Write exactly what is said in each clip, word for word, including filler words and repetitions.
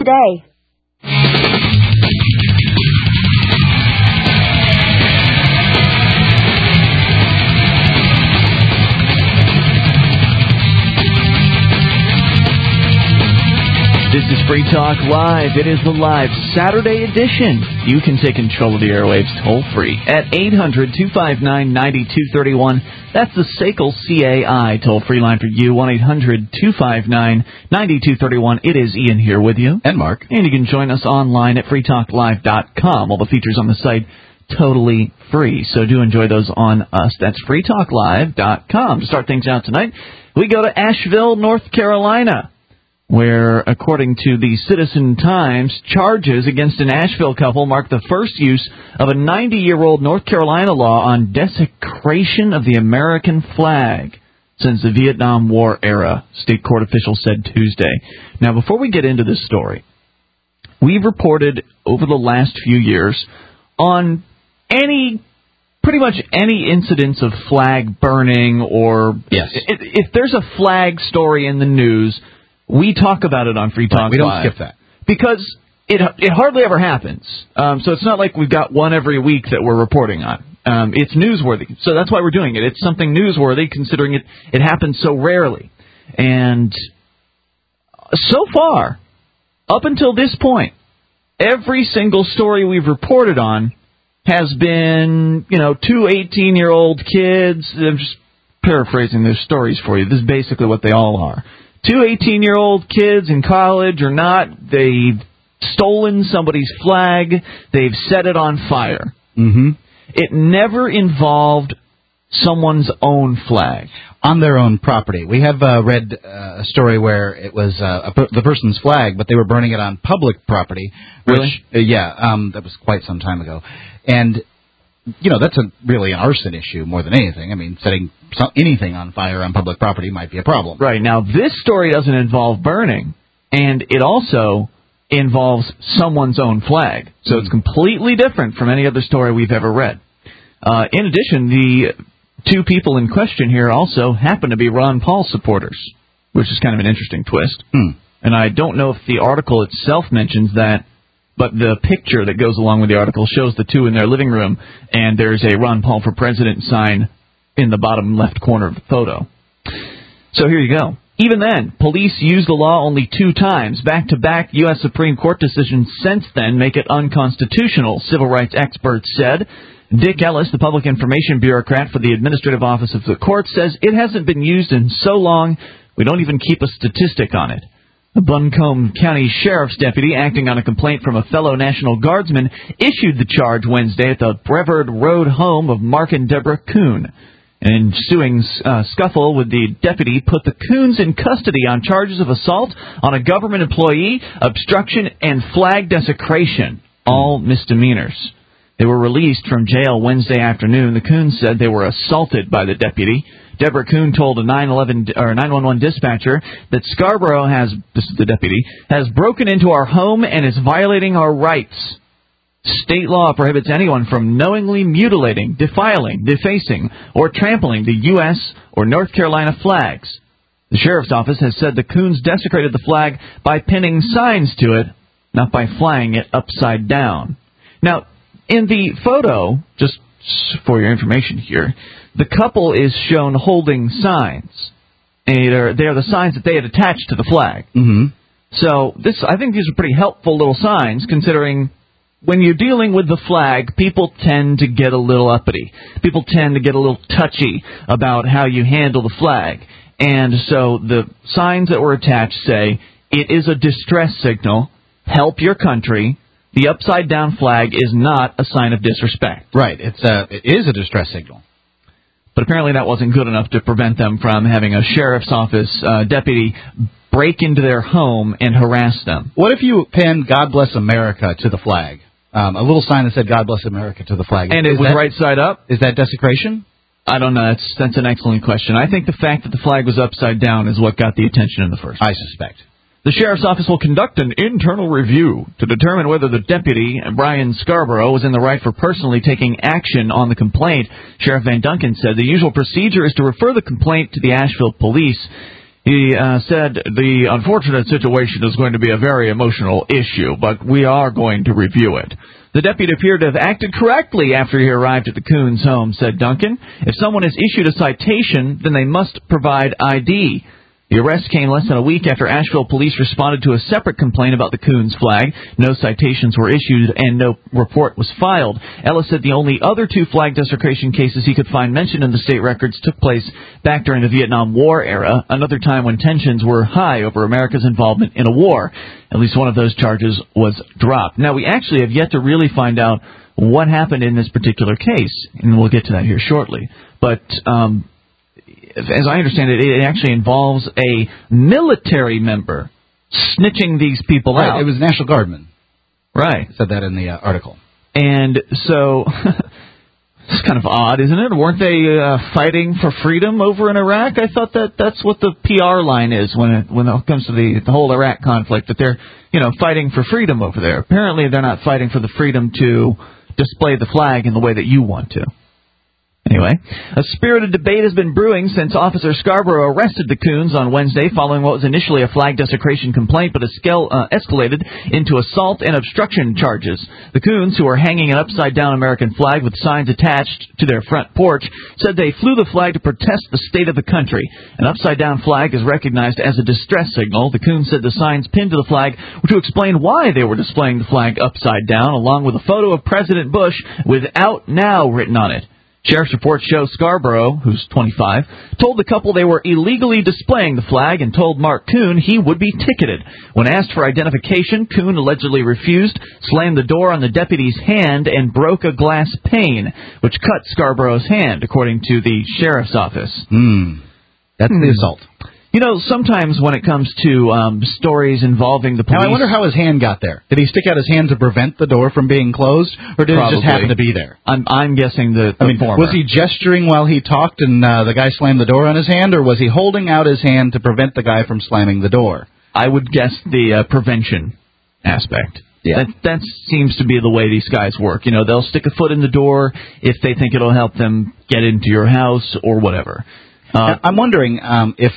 today. This is Free Talk Live. It is the live Saturday edition. You can take control of the airwaves toll-free at eight hundred, two five nine, nine two three one. That's the S A C L C A I toll-free line for you, one eight hundred, two five nine, nine two three one. It is Ian here with you. And Mark. And you can join us online at free talk live dot com. All the features on the site totally free, so do enjoy those on us. That's free talk live dot com. To start things out tonight, we go to Asheville, North Carolina, where, according to the Citizen Times, charges against an Asheville couple mark the first use of a ninety-year-old North Carolina law on desecration of the American flag since the Vietnam War era, state court officials said Tuesday. Now, before we get into this story, we've reported over the last few years on any, pretty much any incidents of flag burning or yes. if, if there's a flag story in the news, we talk about it on Free Talk Live. We don't skip that. Because it it hardly ever happens. Um, so it's not like we've got one every week that we're reporting on. Um, it's newsworthy. So that's why we're doing it. It's something newsworthy considering it, it happens so rarely. And so far, up until this point, every single story we've reported on has been, you know, two eighteen-year-old kids. I'm just paraphrasing their stories for you. This is basically what they all are. Two eighteen-year-old kids in college or not, they've stolen somebody's flag, they've set it on fire. Mm-hmm. It never involved someone's own flag. On their own property. We have uh, read uh, a story where it was uh, a, the person's flag, but they were burning it on public property. Which, really? Uh, yeah, um, that was quite some time ago. And, you know, that's a, really an arson issue more than anything. I mean, setting some, anything on fire on public property might be a problem. Right. Now, this story doesn't involve burning, and it also involves someone's own flag. So mm. it's completely different from any other story we've ever read. Uh, in addition, the two people in question here also happen to be Ron Paul supporters, which is kind of an interesting twist. Mm. And I don't know if the article itself mentions that, but the picture that goes along with the article shows the two in their living room, and there's a Ron Paul for President sign in the bottom left corner of the photo. So here you go. Even then, police used the law only two times. Back-to-back U S Supreme Court decisions since then make it unconstitutional, civil rights experts said. Dick Ellis, the public information bureaucrat for the Administrative Office of the Court, says it hasn't been used in so long we don't even keep a statistic on it. The Buncombe County Sheriff's deputy, acting on a complaint from a fellow National Guardsman, issued the charge Wednesday at the Brevard Road home of Mark and Deborah Kuhn. An ensuing uh, scuffle with the deputy put the Kuhns in custody on charges of assault on a government employee, obstruction, and flag desecration, all misdemeanors. They were released from jail Wednesday afternoon. The Kuhns said they were assaulted by the deputy. Deborah Kuhn told a nine eleven or nine one one dispatcher that Scarborough has, this is the deputy, has broken into our home and is violating our rights. State law prohibits anyone from knowingly mutilating, defiling, defacing, or trampling the U S or North Carolina flags. The sheriff's office has said the Kuhns desecrated the flag by pinning signs to it, not by flying it upside down. Now, in the photo, just for your information here, the couple is shown holding signs. And they're, they're the signs that they had attached to the flag. Mm-hmm. So this, I think these are pretty helpful little signs, considering when you're dealing with the flag, people tend to get a little uppity. People tend to get a little touchy about how you handle the flag. And so the signs that were attached say, it is a distress signal, help your country. The upside-down flag is not a sign of disrespect. Right. It's a, it is a distress signal. But apparently that wasn't good enough to prevent them from having a sheriff's office uh, deputy break into their home and harass them. What if you pinned God Bless America to the flag? Um, a little sign that said God Bless America to the flag. And it is was that, right side up? Is that desecration? I don't know. That's, that's an excellent question. I think the fact that the flag was upside down is what got the attention in the first place. I suspect. The sheriff's office will conduct an internal review to determine whether the deputy, Brian Scarborough, was in the right for personally taking action on the complaint. Sheriff Van Duncan said the usual procedure is to refer the complaint to the Asheville police. He uh, said the unfortunate situation is going to be a very emotional issue, but we are going to review it. The deputy appeared to have acted correctly after he arrived at the Coons home, said Duncan. If someone is issued a citation, then they must provide I D. The arrest came less than a week after Asheville police responded to a separate complaint about the Coons flag. No citations were issued and no report was filed. Ellis said the only other two flag desecration cases he could find mentioned in the state records took place back during the Vietnam War era, another time when tensions were high over America's involvement in a war. At least one of those charges was dropped. Now, we actually have yet to really find out what happened in this particular case, and we'll get to that here shortly. But um as I understand it, it actually involves a military member snitching these people right, out. It was National Guardman. Right. Said that in the uh, article. And so, it's kind of odd, isn't it? Weren't they uh, fighting for freedom over in Iraq? I thought that that's what the P R line is when it when it comes to the, the whole Iraq conflict, that they're, you know, fighting for freedom over there. Apparently they're not fighting for the freedom to display the flag in the way that you want to. Anyway, a spirited debate has been brewing since Officer Scarborough arrested the Coons on Wednesday following what was initially a flag desecration complaint, but escal- uh, escalated into assault and obstruction charges. The Coons, who are hanging an upside-down American flag with signs attached to their front porch, said they flew the flag to protest the state of the country. An upside-down flag is recognized as a distress signal. The Coons said the signs pinned to the flag were to explain why they were displaying the flag upside down, along with a photo of President Bush with "Out Now" written on it. Sheriff's reports show Scarborough, who's twenty-five, told the couple they were illegally displaying the flag and told Mark Coon he would be ticketed. When asked for identification, Coon allegedly refused, slammed the door on the deputy's hand, and broke a glass pane, which cut Scarborough's hand, according to the sheriff's office. Hmm. That's hmm. the assault. You know, sometimes when it comes to um, stories involving the police... Now, I wonder how his hand got there. Did he stick out his hand to prevent the door from being closed, or did Probably. it just happen to be there? I'm, I'm guessing the, the I mean, former. Was he gesturing while he talked and uh, the guy slammed the door on his hand, or was he holding out his hand to prevent the guy from slamming the door? I would guess the uh, prevention aspect. Yeah. That, that seems to be the way these guys work. You know, they'll stick a foot in the door if they think it'll help them get into your house or whatever. Uh, I'm wondering um, if...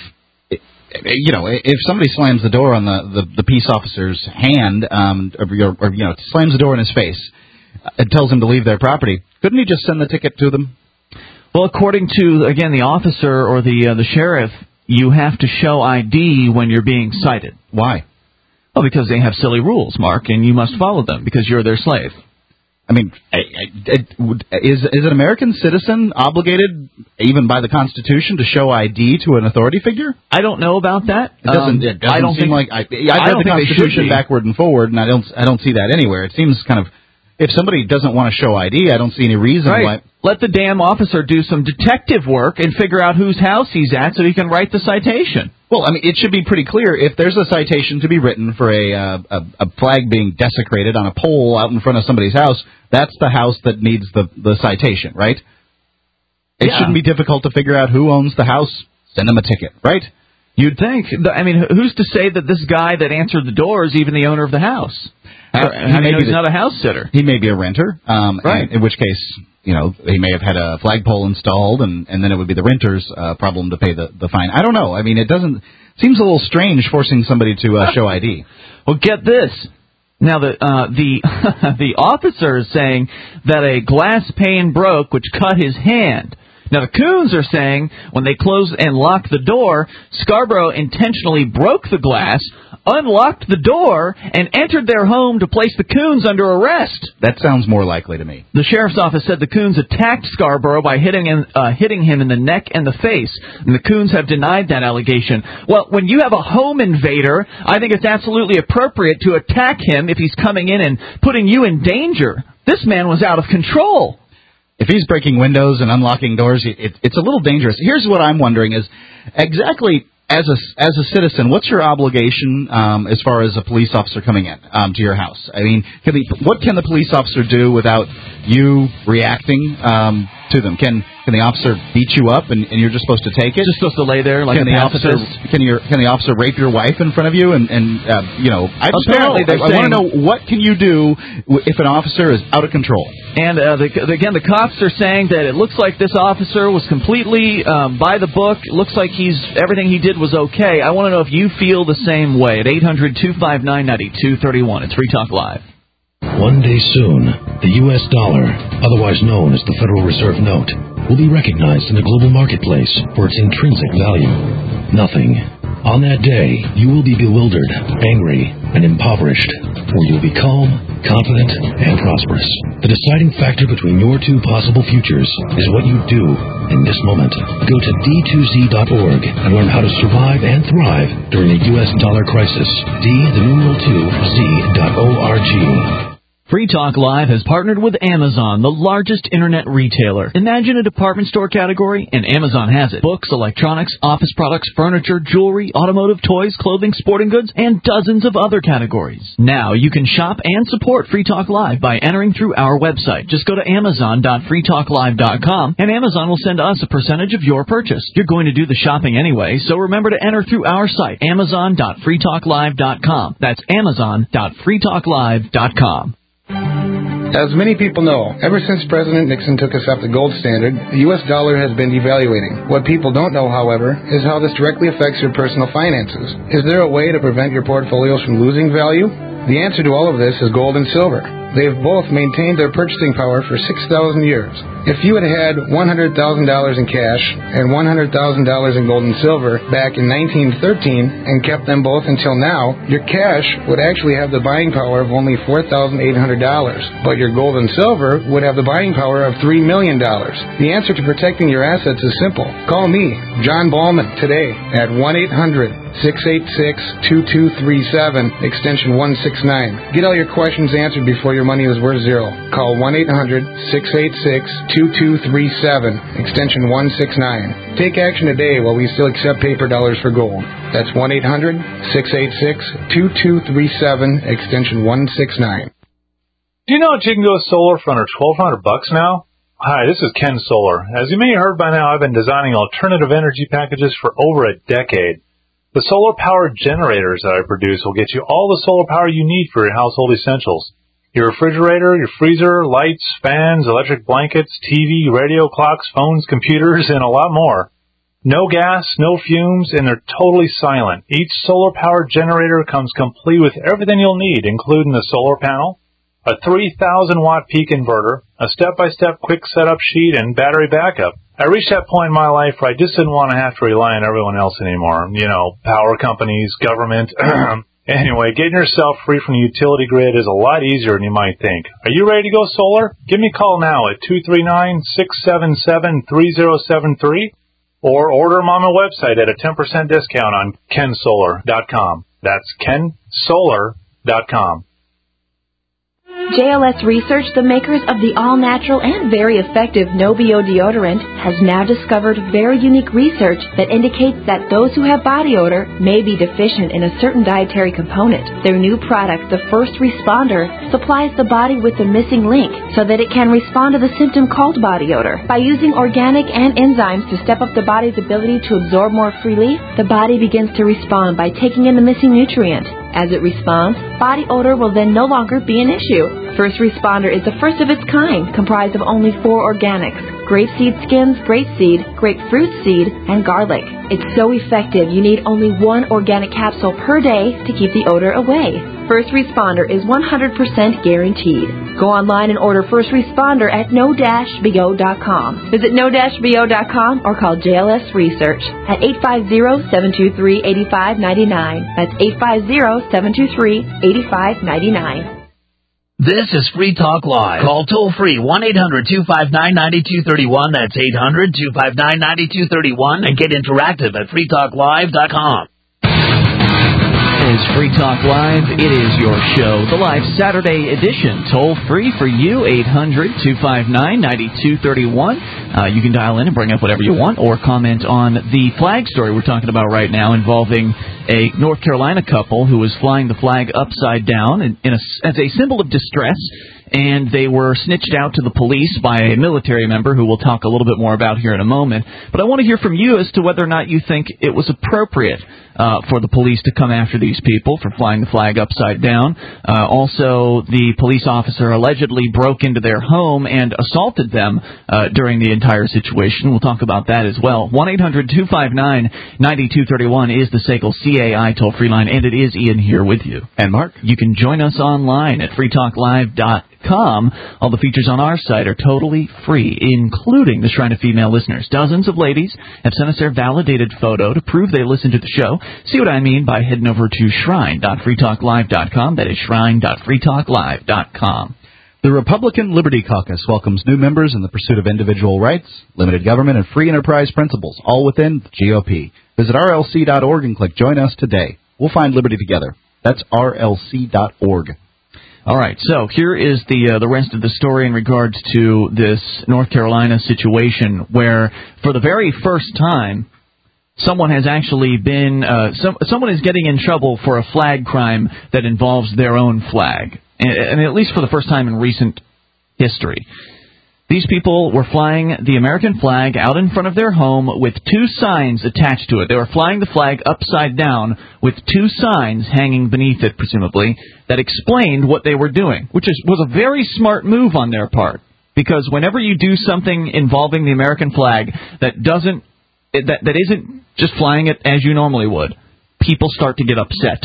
You know, if somebody slams the door on the, the, the peace officer's hand, um, or, or, you know, slams the door in his face and tells him to leave their property, couldn't he just send the ticket to them? Well, according to, again, the officer or the uh, the sheriff, you have to show I D when you're being cited. Why? Well, because they have silly rules, Mark, and you must follow them because you're their slave. I mean, is is an American citizen obligated, even by the Constitution, to show I D to an authority figure? I don't know about that. It doesn't. Um, It doesn't I don't seem think, like I. I've I read don't the think Constitution backward and forward, and I don't. I don't see that anywhere. It seems kind of. If somebody doesn't want to show I D, I don't see any reason right. why. Let the damn officer do some detective work and figure out whose house he's at so he can write the citation. Well, I mean, it should be pretty clear. If there's a citation to be written for a, uh, a a flag being desecrated on a pole out in front of somebody's house, that's the house that needs the, the citation, right? It yeah. shouldn't be difficult to figure out who owns the house. Send them a ticket, right? You'd think. I mean, who's to say that this guy that answered the door is even the owner of the house? How, how do you know he's not a house sitter? He may be a renter, um, right. in which case, you know, he may have had a flagpole installed, and, and then it would be the renter's uh, problem to pay the, the fine. I don't know. I mean, it doesn't seems a little strange forcing somebody to uh, show I D. Well, get this. Now, the uh, the the officer is saying that a glass pane broke, which cut his hand. Now, the Coons are saying when they closed and locked the door, Scarborough intentionally broke the glass, unlocked the door, and entered their home to place the Coons under arrest. That sounds more likely to me. The sheriff's office said the Coons attacked Scarborough by hitting him, uh, hitting him in the neck and the face, and the Coons have denied that allegation. Well, when you have a home invader, I think it's absolutely appropriate to attack him if he's coming in and putting you in danger. This man was out of control. If he's breaking windows and unlocking doors, it, it's a little dangerous. Here's what I'm wondering is exactly as a, as a citizen, what's your obligation um, as far as a police officer coming in um, to your house? I mean, can the, what can the police officer do without you reacting um, to them? Can Can the officer beat you up and, and you're just supposed to take it? Just supposed to lay there like can a the officer pacifist? Can your can the officer rape your wife in front of you? And, and uh, you know, I just Apparently know. I, I want to know what can you do if an officer is out of control. And uh, the, again, the cops are saying that it looks like this officer was completely um, by the book. It looks like he's everything he did was okay. I want to know if you feel the same way at eight hundred two five nine nine two three one. It's Free Talk Live. One day soon, the U S dollar, otherwise known as the Federal Reserve Note, will be recognized in the global marketplace for its intrinsic value. Nothing. On that day, you will be bewildered, angry, and impoverished, or you will be calm, confident, and prosperous. The deciding factor between your two possible futures is what you do in this moment. Go to D two Z dot org and learn how to survive and thrive during the U S dollar crisis. D, the numeral two, Z dot O R G. Free Talk Live has partnered with Amazon, the largest internet retailer. Imagine a department store category, and Amazon has it. Books, electronics, office products, furniture, jewelry, automotive, toys, clothing, sporting goods, and dozens of other categories. Now you can shop and support Free Talk Live by entering through our website. Just go to amazon dot free talk live dot com, and Amazon will send us a percentage of your purchase. You're going to do the shopping anyway, so remember to enter through our site, amazon dot free talk live dot com. That's amazon dot free talk live dot com. As many people know, ever since President Nixon took us off the gold standard, the U S dollar has been devaluating. What people don't know, however, is how this directly affects your personal finances. Is there a way to prevent your portfolios from losing value? The answer to all of this is gold and silver. They have both maintained their purchasing power for six thousand years. If you had had one hundred thousand dollars in cash and one hundred thousand dollars in gold and silver back in nineteen thirteen and kept them both until now, your cash would actually have the buying power of only four thousand eight hundred dollars, but your gold and silver would have the buying power of three million dollars. The answer to protecting your assets is simple. Call me, John Ballman, today at one eight hundred six eight six two two three seven, extension one six nine. Get all your questions answered before your money is worth zero. Call one eight hundred six eight six two two three seven, extension one six nine. Take action today while we still accept paper dollars for gold. That's one eight hundred six eight six two two three seven, extension one six nine. Do you know that you can go solar for under twelve hundred bucks now? Hi, this is Ken Solar. As you may have heard by now, I've been designing alternative energy packages for over a decade. The solar-powered generators that I produce will get you all the solar power you need for your household essentials. Your refrigerator, your freezer, lights, fans, electric blankets, T V, radio, clocks, phones, computers, and a lot more. No gas, no fumes, and they're totally silent. Each solar-powered generator comes complete with everything you'll need, including the solar panel, a three thousand watt peak inverter, a step-by-step quick setup sheet, and battery backup. I reached that point in my life where I just didn't want to have to rely on everyone else anymore. You know, power companies, government. Anyway, getting yourself free from the utility grid is a lot easier than you might think. Are you ready to go solar? Give me a call now at two three nine, six seven seven, three zero seven three or order them on my website at a ten percent discount on ken solar dot com. That's ken solar dot com. J L S Research, the makers of the all-natural and very effective No-B O deodorant, has now discovered very unique research that indicates that those who have body odor may be deficient in a certain dietary component. Their new product, the First Responder, supplies the body with the missing link so that it can respond to the symptom called body odor. By using organic and enzymes to step up the body's ability to absorb more freely, the body begins to respond by taking in the missing nutrient. As it responds, body odor will then no longer be an issue. First Responder is the first of its kind, comprised of only four organics: grapeseed skins, grapeseed, grapefruit seed, and garlic. It's so effective you need only one organic capsule per day to keep the odor away. First Responder is one hundred percent guaranteed. Go online and order First Responder at no dash b o dot com. Visit no dash b o dot com or call J L S Research at eight five zero, seven two three, eight five nine nine. That's eight five zero, seven two three, eight five nine nine. This is Free Talk Live. Call toll-free one eight hundred two five nine nine two three one. That's eight hundred two five nine nine two three one. And get interactive at free talk live dot com. Is Free Talk Live. It is your show, the live Saturday edition. Toll free for you, eight hundred two five nine nine two three one. Uh, you can dial in and bring up whatever you want or comment on the flag story we're talking about right now involving a North Carolina couple who was flying the flag upside down in, in a, as a symbol of distress. and they were snitched out to the police by a military member who we'll talk a little bit more about here in a moment. But I want to hear from you as to whether or not you think it was appropriate uh, for the police to come after these people for flying the flag upside down. Uh, also, the police officer allegedly broke into their home and assaulted them uh, during the entire situation. We'll talk about that as well. one eight hundred two five nine nine two three one is the S A C L C A I toll-free line, and it is Ian here with you. And Mark. You can join us online at free talk live dot com. All the features on our site are totally free, including the Shrine of Female Listeners. Dozens of ladies have sent us their validated photo to prove they listen to the show. See what I mean by heading over to shrine dot free talk live dot com. That is shrine dot free talk live dot com. The Republican Liberty Caucus welcomes new members in the pursuit of individual rights, limited government, and free enterprise principles, all within the G O P. Visit R L C dot org and click Join Us today. We'll find liberty together. That's R L C dot org. All right, so here is the uh, the rest of the story in regards to this North Carolina situation where, for the very first time, someone has actually been, uh, some, someone is getting in trouble for a flag crime that involves their own flag, and, and at least for the first time in recent history. These people were flying the American flag out in front of their home with two signs attached to it. They were flying the flag upside down with two signs hanging beneath it, presumably, that explained what they were doing, which is, was a very smart move on their part. Because whenever you do something involving the American flag that doesn't, that, that isn't just flying it as you normally would, people start to get upset.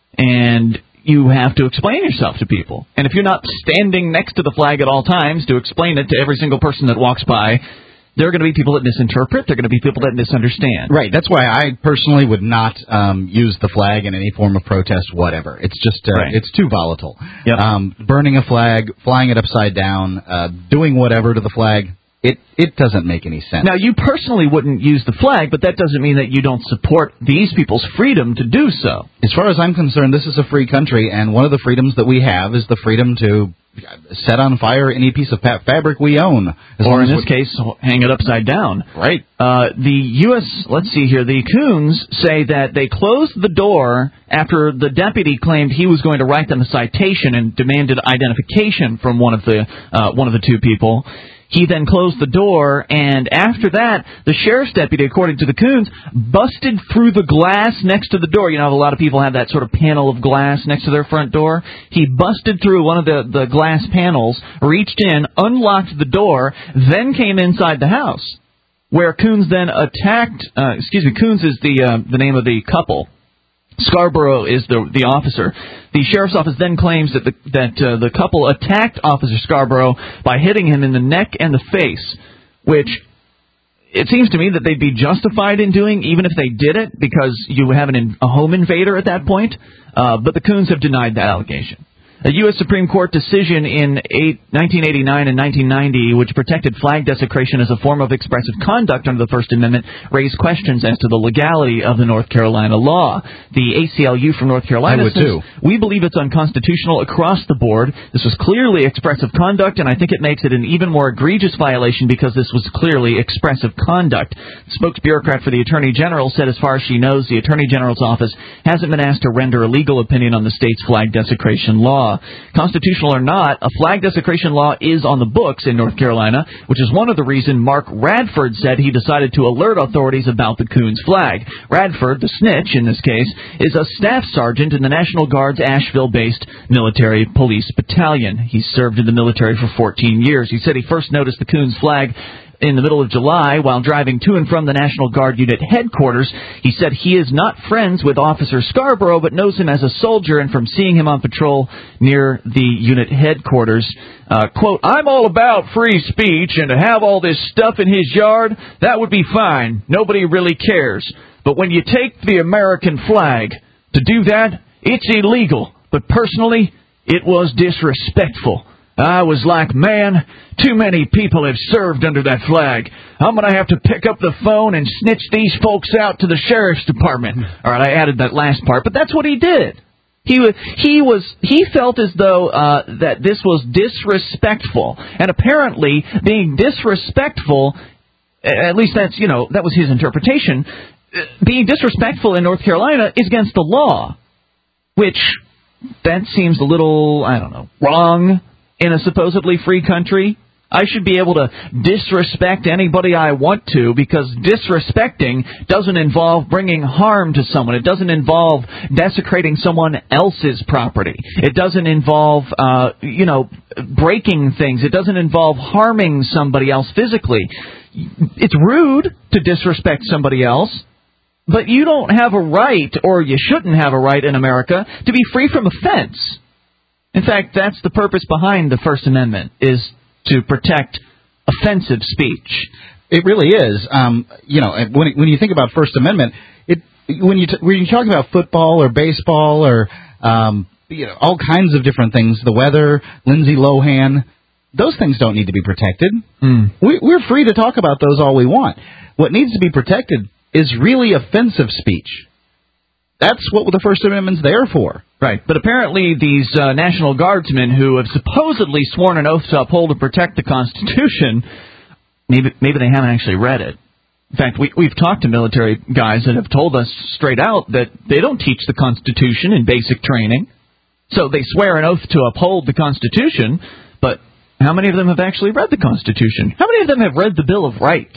And you have to explain yourself to people. And if you're not standing next to the flag at all times to explain it to every single person that walks by, there are going to be people that misinterpret. There are going to be people that misunderstand. Right. That's why I personally would not um, use the flag in any form of protest, whatever. It's just, uh, right. It's too volatile. Yep. Um, burning a flag, flying it upside down, uh, doing whatever to the flag, it, it doesn't make any sense. Now, you personally wouldn't use the flag, but that doesn't mean that you don't support these people's freedom to do so. As far as I'm concerned, this is a free country, and one of the freedoms that we have is the freedom to set on fire any piece of fabric we own. As or in as this case, hang it upside down. Right. Uh, the U S, let's see here, the Coons say that they closed the door after the deputy claimed he was going to write them a citation and demanded identification from one of the uh, one of the two people. He then closed the door, and after that, the sheriff's deputy, according to the Coons, busted through the glass next to the door. You know how a lot of people have that sort of panel of glass next to their front door? He busted through one of the, the glass panels, reached in, unlocked the door, then came inside the house, where Coons then attacked, uh, excuse me, Coons is the uh, the name of the couple. Scarborough is the the officer. The sheriff's office then claims that the that uh, the couple attacked Officer Scarborough by hitting him in the neck and the face, which it seems to me that they'd be justified in doing even if they did it because you have an in, a home invader at that point. Uh, but the Coons have denied that allegation. A U S Supreme Court decision in nineteen eighty-nine and nineteen ninety, which protected flag desecration as a form of expressive conduct under the First Amendment, raised questions as to the legality of the North Carolina law. The A C L U from North Carolina I would says, too. We believe it's unconstitutional across the board. This was clearly expressive conduct, and I think it makes it an even more egregious violation because this was clearly expressive conduct. The spokesbureaucrat for the Attorney General said as far as she knows, the Attorney General's office hasn't been asked to render a legal opinion on the state's flag desecration law. Constitutional or not, a flag desecration law is on the books in North Carolina, which is one of the reasons Mark Radford said he decided to alert authorities about the Coons flag. Radford, the snitch in this case, is a staff sergeant in the National Guard's Asheville-based military police battalion. He served in the military for fourteen years. He said he first noticed the Coons flag in the middle of July while driving to and from the National Guard unit headquarters. He said he is not friends with Officer Scarborough, but knows him as a soldier, and from seeing him on patrol near the unit headquarters, uh, quote, I'm all about free speech, and to have all this stuff in his yard, that would be fine. Nobody really cares. But when you take the American flag, to do that, it's illegal. But personally, it was disrespectful. I was like, man, too many people have served under that flag. I'm going to have to pick up the phone and snitch these folks out to the sheriff's department. All right, I added that last part, but that's what he did. He was, he was, he felt as though uh, that this was disrespectful, and apparently being disrespectful, at least that's, you know, that was his interpretation, being disrespectful in North Carolina is against the law, which that seems a little, I don't know, wrong. in a supposedly free country? I should be able to disrespect anybody I want to, because disrespecting doesn't involve bringing harm to someone. It doesn't involve desecrating someone else's property. It doesn't involve, uh, you know, breaking things. It doesn't involve harming somebody else physically. It's rude to disrespect somebody else, but you don't have a right, or you shouldn't have a right in America, to be free from offense. In fact, that's the purpose behind the First Amendment, is to protect offensive speech. It really is. Um, you know, when when you think about First Amendment, it when you t- when you talk about football or baseball or um, you know, all kinds of different things, the weather, Lindsay Lohan, those things don't need to be protected. Mm. We, we're free to talk about those all we want. What needs to be protected is really offensive speech. That's what the First Amendment's there for. Right, but apparently these uh, National Guardsmen who have supposedly sworn an oath to uphold and protect the Constitution, maybe maybe they haven't actually read it. In fact, we, we've talked to military guys that have told us straight out that they don't teach the Constitution in basic training. So they swear an oath to uphold the Constitution, but how many of them have actually read the Constitution? How many of them have read the Bill of Rights?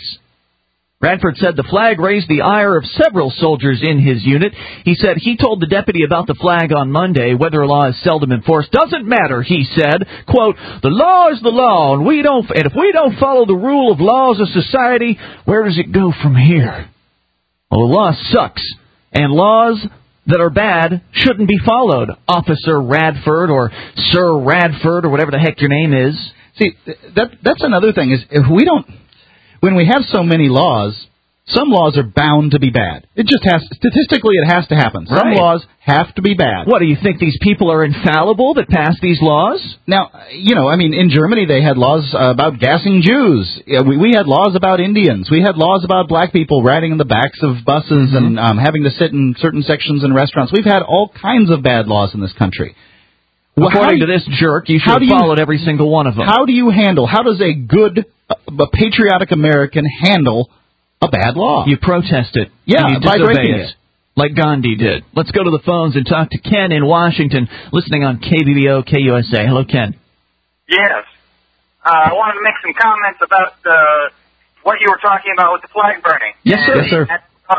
Radford said the flag raised the ire of several soldiers in his unit. He said he told the deputy about the flag on Monday. Whether a law is seldom enforced doesn't matter, he said. Quote, the law is the law, and we don't, and if we don't follow the rule of laws of society, where does it go from here? Well, the law sucks, and laws that are bad shouldn't be followed, Officer Radford or Sir Radford or whatever the heck your name is. See, that that's another thing, is if we don't... When we have so many laws, some laws are bound to be bad. It just has, statistically, it has to happen. Some right. laws have to be bad. What, do you think these people are infallible that pass these laws? Now, you know, I mean, in Germany they had laws uh, about gassing Jews. Yeah, we, we had laws about Indians. We had laws about black people riding in the backs of buses mm-hmm. and um, having to sit in certain sections in restaurants. We've had all kinds of bad laws in this country. Well, According you, to this jerk, you should have followed you, every single one of them. How do you handle, how does a good, a patriotic American handle a bad law? You protest it. Yeah, and you by disobey breaking it. Like Gandhi did. Let's go to the phones and talk to Ken in Washington, listening on K B B O K U S A. Hello, Ken. Yes. Uh, I wanted to make some comments about uh, what you were talking about with the flag burning. Yes, sir. Yes, sir.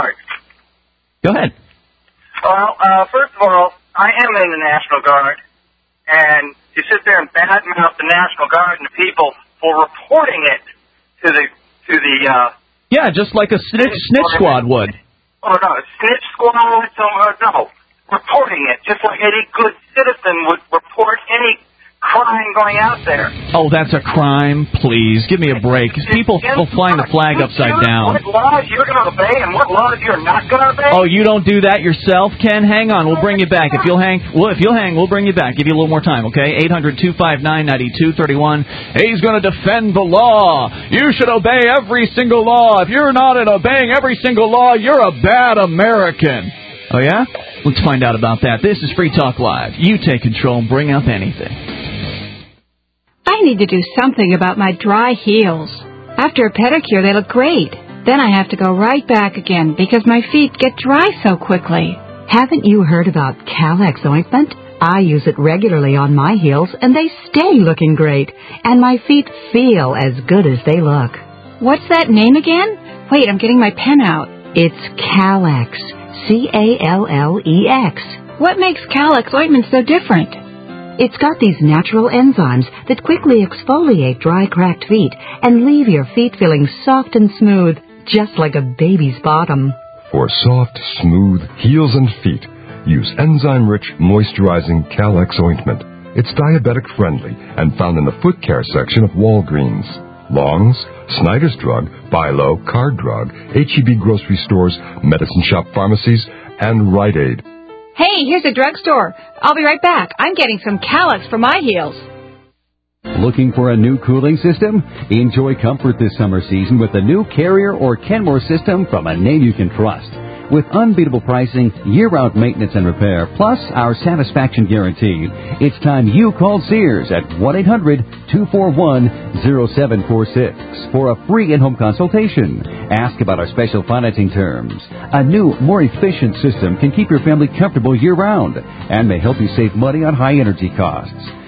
Go ahead. Well, uh, first of all, I am in the National Guard. And you sit there and badmouth the National Guard and the people for reporting it to the to the. Uh, yeah, just like a snitch snitch squad would. Oh no, a snitch squad. So, uh, no, reporting it just like any good citizen would report any crime going out there. Oh, that's a crime? Please, give me a break. People will flying the flag upside down. What laws you're going to obey and what laws you're not going to obey? Oh, you don't do that yourself, Ken? Hang on, we'll bring you back. If you'll hang, well, if you'll hang, we'll bring you back. Give you a little more time, okay? eight hundred two five nine nine two three one. He's going to defend the law. You should obey every single law. If you're not in obeying every single law, you're a bad American. Oh, yeah? Let's find out about that. This is Free Talk Live. You take control and bring up anything. I need to do something about my dry heels. After a pedicure, they look great. Then I have to go right back again because my feet get dry so quickly. Haven't you heard about Calex ointment? I use it regularly on my heels, and they stay looking great. And my feet feel as good as they look. What's that name again? Wait, I'm getting my pen out. It's Calex. C A L L E X. What makes Calex ointment so different? It's got these natural enzymes that quickly exfoliate dry, cracked feet and leave your feet feeling soft and smooth, just like a baby's bottom. For soft, smooth heels and feet, use enzyme-rich, moisturizing Calex ointment. It's diabetic-friendly and found in the foot care section of Walgreens, Long's, Snyder's Drug, Bilo, Card Drug, H E B grocery stores, medicine shop pharmacies, and Rite Aid. Hey, here's a drugstore. I'll be right back. I'm getting some Calex for my heels. Looking for a new cooling system? Enjoy comfort this summer season with the new Carrier or Kenmore system from a name you can trust. With unbeatable pricing, year-round maintenance and repair, plus our satisfaction guarantee, it's time you called Sears at one eight hundred two four one zero seven four six for a free in-home consultation. Ask about our special financing terms. A new, more efficient system can keep your family comfortable year-round and may help you save money on high energy costs.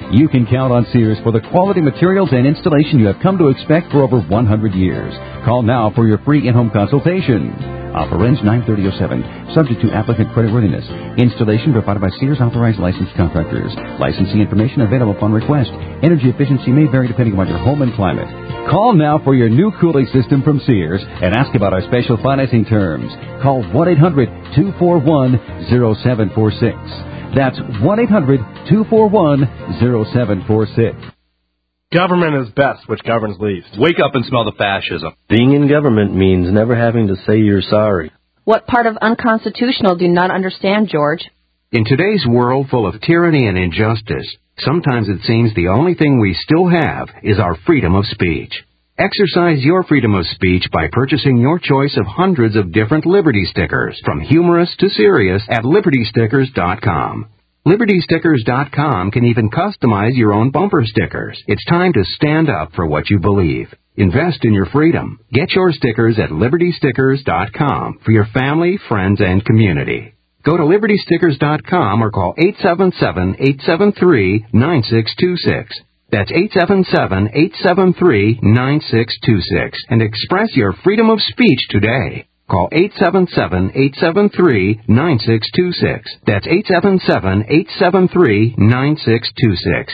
You can count on Sears for the quality materials and installation you have come to expect for over one hundred years. Call now for your free in-home consultation. Offer ends nine thirty oh seven, subject to applicant creditworthiness. Installation provided by Sears authorized licensed contractors. Licensing information available upon request. Energy efficiency may vary depending on your home and climate. Call now for your new cooling system from Sears and ask about our special financing terms. Call one eight hundred two four one oh seven four six. That's one eight hundred two four one oh seven four six. Government is best, which governs least. Wake up and smell the fascism. Being in government means never having to say you're sorry. What part of unconstitutional do you not understand, George? In today's world full of tyranny and injustice, sometimes it seems the only thing we still have is our freedom of speech. Exercise your freedom of speech by purchasing your choice of hundreds of different Liberty stickers, from humorous to serious, at Liberty Stickers dot com. Liberty Stickers dot com can even customize your own bumper stickers. It's time to stand up for what you believe. Invest in your freedom. Get your stickers at Liberty Stickers dot com for your family, friends, and community. Go to Liberty Stickers dot com or call eight seven seven, eight seven three, nine six two six. That's eight seven seven, eight seven three, nine six two six and express your freedom of speech today. Call eight seven seven, eight seven three, nine six two six. That's eight seven seven, eight seven three, nine six two six.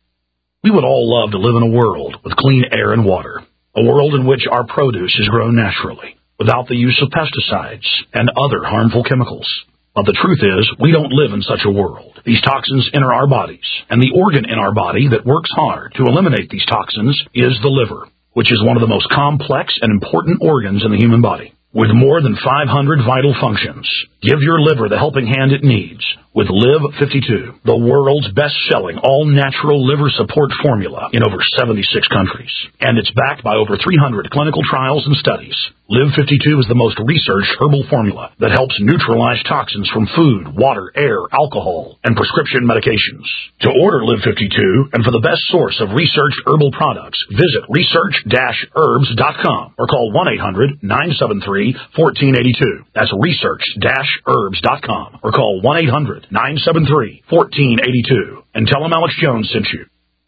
We would all love to live in a world with clean air and water, a world in which our produce is grown naturally, without the use of pesticides and other harmful chemicals. But the truth is, we don't live in such a world. These toxins enter our bodies, and the organ in our body that works hard to eliminate these toxins is the liver, which is one of the most complex and important organs in the human body. With more than five hundred vital functions, give your liver the helping hand it needs with Live fifty-two, the world's best-selling all-natural liver support formula in over seventy-six countries. And it's backed by over three hundred clinical trials and studies. Live fifty-two is the most researched herbal formula that helps neutralize toxins from food, water, air, alcohol, and prescription medications. To order Live fifty-two and for the best source of researched herbal products, visit research dash herbs dot com or call one eight hundred, nine seven three, one four eight two. That's research dash herbs dot com or call one eight hundred, nine seven three, one four eight two and tell them Alex Jones sent you.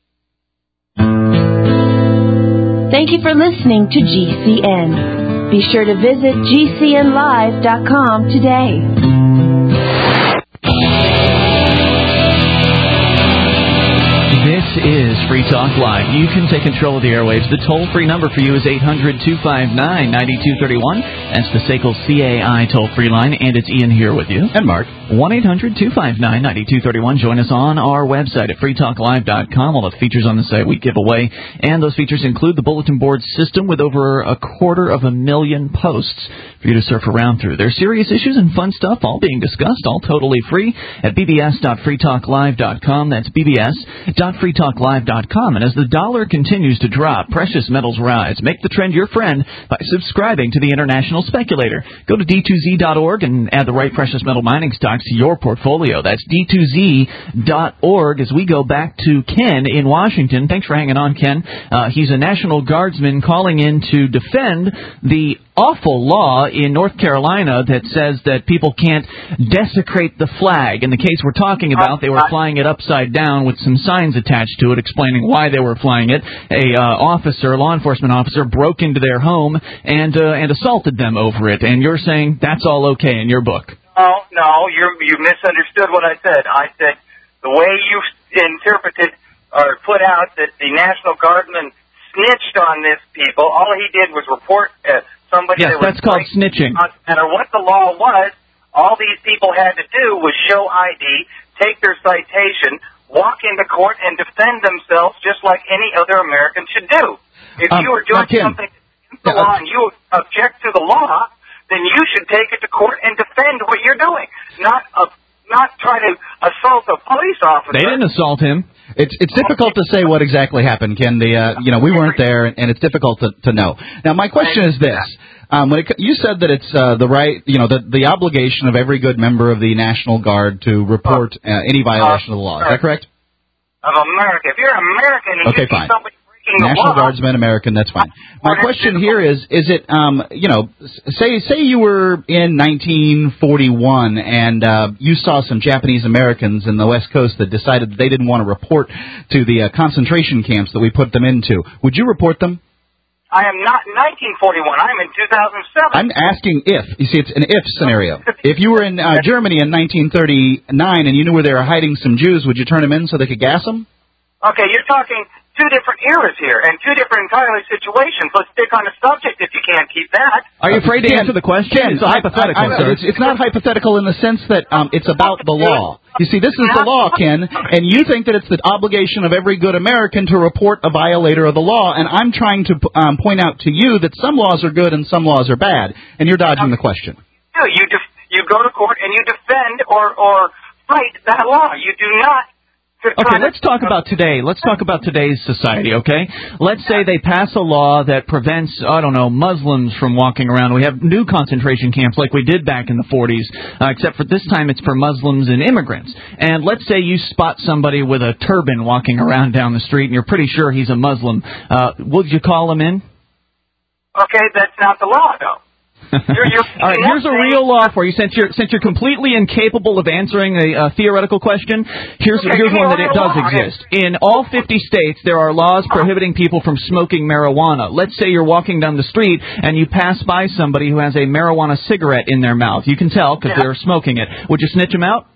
Thank you for listening to G C N. Be sure to visit G C N live dot com today. This is Free Talk Live. You can take control of the airwaves. The toll-free number for you is eight hundred, two five nine, nine two three one. That's the S A C L C A I toll-free line, and it's Ian here with you. And Mark. one eight hundred, two five nine, nine two three one. Join us on our website at free talk live dot com. All the features on the site we give away, and those features include the bulletin board system with over a quarter of a million posts for you to surf around through. There's serious issues and fun stuff all being discussed, all totally free at b b s dot free talk live dot com. That's b b s dot free talk live dot com. And as the dollar continues to drop, precious metals rise. Make the trend your friend by subscribing to the International Speculator. Go to d two z dot org and add the right precious metal mining stocks to your portfolio. That's d two z dot org. As we go back to Ken in Washington. Thanks for hanging on, Ken. Uh, he's a National Guardsman calling in to defend the awful law in North Carolina that says that people can't desecrate the flag. In the case we're talking about, they were flying it upside down with some signs attached to it explaining why they were flying it. A uh, officer, law enforcement officer, broke into their home and uh, and assaulted them over it. And you're saying that's all okay in your book? No, no, you you misunderstood what I said. I said the way you interpreted or put out that the National Guardsman snitched on this people, all he did was report uh, somebody yes, that was... Yes, that's called snitching. No matter what the law was, all these people had to do was show I D, take their citation, walk into court, and defend themselves just like any other American should do. If um, you are doing something against the law and you object to the law, then you should take it to court and defend what you're doing, not uh, not try to assault a police officer. They didn't assault him. It's it's difficult to say what exactly happened, Ken. The uh, you know we weren't there, and it's difficult to, to know. Now, my question is this: um, when it, you said that it's uh, the right, you know, the the obligation of every good member of the National Guard to report uh, any violation of the law. Is that correct? Of America. If you're American and okay, you see fine. somebody break breaking the National law. Guardsman, American, that's fine. My question here is, is it, um, you know, say say you were in nineteen forty-one and uh, you saw some Japanese Americans in the West Coast that decided that they didn't want to report to the uh, concentration camps that we put them into. Would you report them? I am not in nineteen forty-one. I'm in two thousand seven. I'm asking if. You see, it's an if scenario. If you were in uh, Germany in nineteen thirty-nine and you knew where they were hiding some Jews, would you turn them in so they could gas them? Okay, you're talking two different eras here and two different entirely situations. Let's stick on the subject if you can't keep that. Are you afraid to Ken, answer the question? Ken, It's a hypothetical, I, I, sir. It's, it's not hypothetical in the sense that um, it's about the law. You see, this is the law, Ken, and you think that it's the obligation of every good American to report a violator of the law, and I'm trying to um, point out to you that some laws are good and some laws are bad, and you're dodging the question. No, you def- you go to court and you defend or or fight that law. You do not. Okay, let's talk about today. Let's talk about today's society, okay? Let's say they pass a law that prevents, I don't know, Muslims from walking around. We have new concentration camps like we did back in the forties, uh, except for this time it's for Muslims and immigrants. And let's say you spot somebody with a turban walking around down the street and you're pretty sure he's a Muslim. Uh, would you call him in? Okay, that's not the law, though. You're, you're All right, here's a real law for you. Since you're since you're completely incapable of answering a uh, theoretical question, here's Okay, here's give me one a that it real does law. exist. In all fifty states, there are laws prohibiting people from smoking marijuana. Let's say you're walking down the street and you pass by somebody who has a marijuana cigarette in their mouth. You can tell because they're smoking it. Would you snitch them out?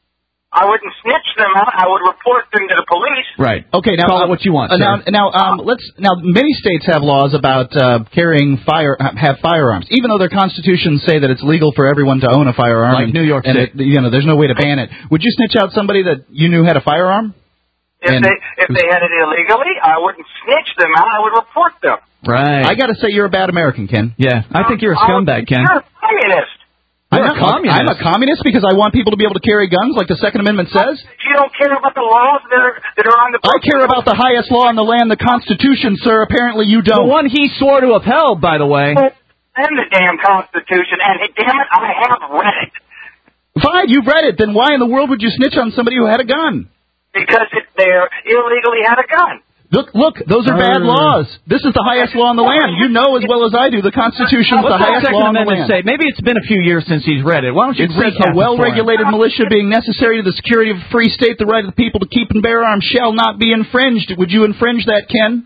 I wouldn't snitch them out. I would report them to the police. Right. Okay, now call uh, it what you want. Uh, now, sir. now, um, let's now. Many states have laws about uh, carrying fire, have firearms, even though their constitutions say that it's legal for everyone to own a firearm. Like and, New York and State. it, you know, there's no way to ban it. Would you snitch out somebody that you knew had a firearm? If And- they if they had it illegally, I wouldn't snitch them out. I would report them. Right. I got to say, you're a bad American, Ken. Yeah, I think you're a I would- scumbag, Ken. You're a communist. I'm You're a not- communist. I'm a communist because I want people to be able to carry guns, like the Second Amendment says. You don't care about the laws that are that are on the. I care about the highest law in the land, the Constitution, sir. Apparently, you The don't. one he swore to upheld, by the way. And the damn Constitution, and damn it, I have read it. Fine, you've read it. Then why in the world would you snitch on somebody who had a gun? Because it, they illegally had a gun. Look, look, those are bad Uh. laws. This is the highest law in the land. You know as well as I do the Constitution is the What's highest that law Second in the Amendment land. say? Maybe it's been a few years since he's read it. Why don't you It says recap it for him? a well-regulated militia being necessary to the security of a free state, the right of the people to keep and bear arms shall not be infringed. Would you infringe that, Ken?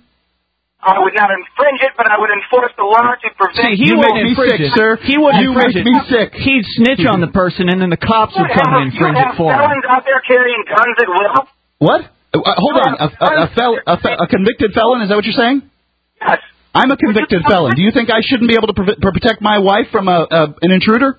I would not infringe it, but I would enforce the law to prevent. See, he You wouldn't make me infringe sick, it. sir. He wouldn't You infringe make it. me sick. He'd snitch on the person, and then the cops would come and infringe you it have for him. felons out there carrying guns at will. What? Uh, hold on. A, a, a, fel- a, fe- a convicted felon? Is that what you're saying? Yes. I'm a convicted felon. Do you think I shouldn't be able to pre- protect my wife from a, a, an intruder?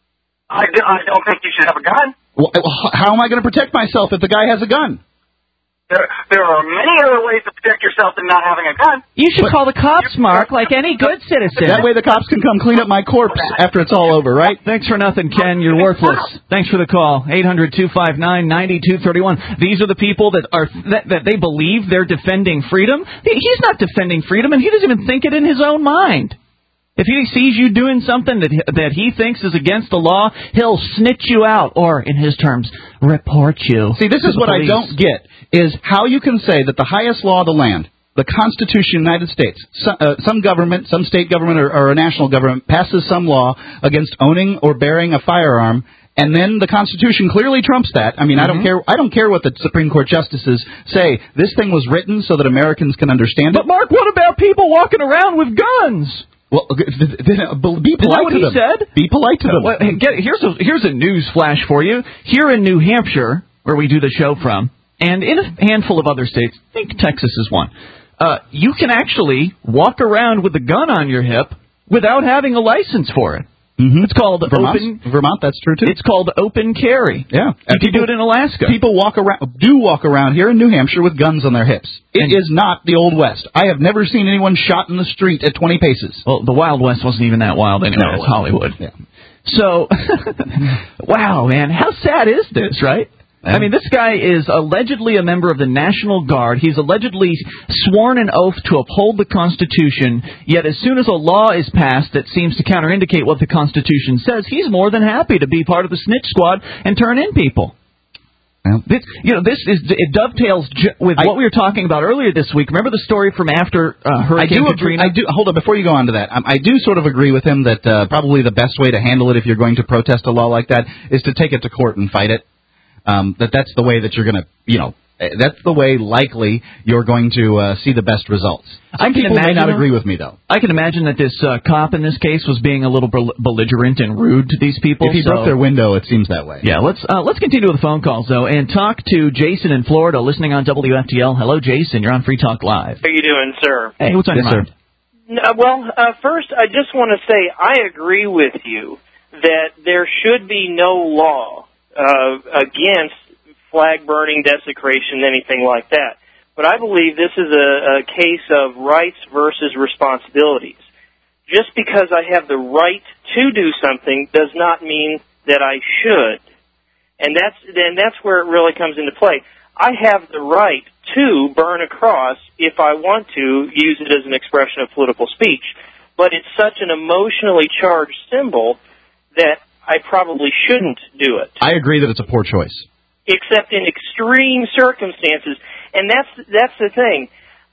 I, do, I don't think you should have a gun. Well, how am I going to protect myself if the guy has a gun? There, there are many other ways to protect yourself than not having a gun. You should call the cops, Mark, like any good citizen. That way the cops can come clean up my corpse after it's all over, right? Thanks for nothing, Ken. You're worthless. Thanks for the call. eight hundred two five nine nine two three one. These are the people that are that, that they believe they're defending freedom. He's not defending freedom, and he doesn't even think it in his own mind. If he sees you doing something that that he thinks is against the law, he'll snitch you out, or, in his terms, report you. See, this to is the what police. I don't get, is how you can say that the highest law of the land, the Constitution of the United States, some, uh, some government, some state government or, or a national government passes some law against owning or bearing a firearm, and then the Constitution clearly trumps that. I mean, mm-hmm. I don't care. I don't care what the Supreme Court justices say. This thing was written so that Americans can understand it. But Mark, what about people walking around with guns? Well, be polite what to he them. said? Be polite to them. Well, get, here's a here's a news flash for you. Here in New Hampshire, where we do the show from, and in a handful of other states, I think Texas is one, uh, you can actually walk around with a gun on your hip without having a license for it. Mm-hmm. It's called Vermont. open. Vermont, that's true too. It's called open carry. Yeah, you can do it in Alaska. People walk around, do walk around here in New Hampshire with guns on their hips. It and, is not the Old West. I have never seen anyone shot in the street at twenty paces. Well, the Wild West wasn't even that wild anyway. No, it's Hollywood. Yeah. So, wow, man, how sad is this, right? I mean, this guy is allegedly a member of the National Guard. He's allegedly sworn an oath to uphold the Constitution, yet as soon as a law is passed that seems to counterindicate what the Constitution says, he's more than happy to be part of the snitch squad and turn in people. This, you know, this is it dovetails ju- with I, what we were talking about earlier this week. Remember the story from after uh, Hurricane I do Katrina? Agree, I do. Hold on, before you go on to that, um, I do sort of agree with him that uh, probably the best way to handle it if you're going to protest a law like that is to take it to court and fight it. Um, that that's the way that you're going to, you know, that's the way likely you're going to uh, see the best results. Some I can people imagine, may not agree with me, though. I can imagine that this uh, cop in this case was being a little bel- belligerent and rude to these people. If he so. broke their window, it seems that way. Yeah, let's uh, let's continue with the phone calls, though, and talk to Jason in Florida, listening on W F T L. Hello, Jason. You're on Free Talk Live. How you doing, sir? Hey, what's on yes, your mind? Sir. No, well, uh, first, I just want to say I agree with you that there should be no law uh, against flag burning, desecration, anything like that. But I believe this is a, a case of rights versus responsibilities. Just because I have the right to do something does not mean that I should. And that's, and that's where it really comes into play. I have the right to burn a cross if I want to use it as an expression of political speech. But it's such an emotionally charged symbol that I probably shouldn't do it. I agree that it's a poor choice. Except in extreme circumstances. And that's that's the thing.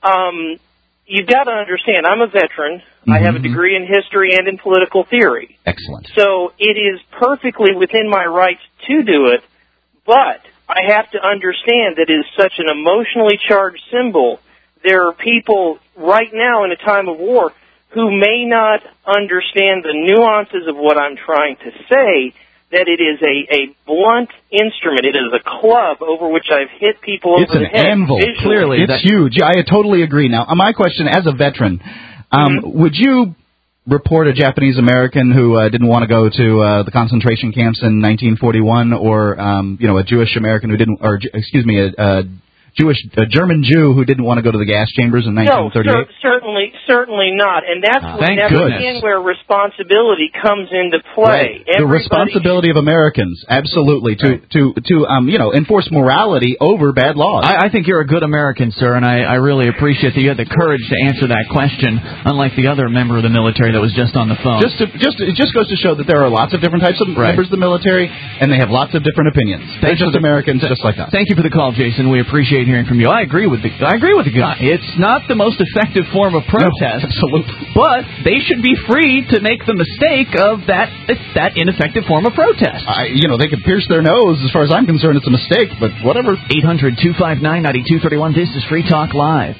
Um, you've got to understand, I'm a veteran. Mm-hmm. I have a degree in history and in political theory. Excellent. So it is perfectly within my rights to do it, but I have to understand that it is such an emotionally charged symbol. There are people right now in a time of war who may not understand the nuances of what I'm trying to say, that it is a, a blunt instrument. It is a club over which I've hit people over it's the head. It's an anvil. Visually. Clearly. It's that- huge. I totally agree. Now, my question, as a veteran, um, mm-hmm. would you report a Japanese-American who uh, didn't want to go to uh, the concentration camps in nineteen forty-one, or, um, you know, a Jewish-American who didn't, or, excuse me, a, a Jewish, a German Jew who didn't want to go to the gas chambers in nineteen thirty-eight? No, cer- certainly, certainly not. And that's oh, what never again where responsibility comes into play. Right. The responsibility of Americans, absolutely, to right. to to um you know enforce morality over bad laws. I, I think you're a good American, sir, and I, I really appreciate that you had the courage to answer that question, unlike the other member of the military that was just on the phone. Just to, just it just goes to show that there are lots of different types of right. members of the military, and they have lots of different opinions. Thanks They're just the, Americans, th- just like us. Thank you for the call, Jason. We appreciate hearing from you. I agree with the I agree with the guy. It's not the most effective form of protest, no, absolutely. But they should be free to make the mistake of that that ineffective form of protest. I, you know, they could pierce their nose. As far as I'm concerned, it's a mistake. But whatever. eight hundred two five nine nine two three one. This is Free Talk Live.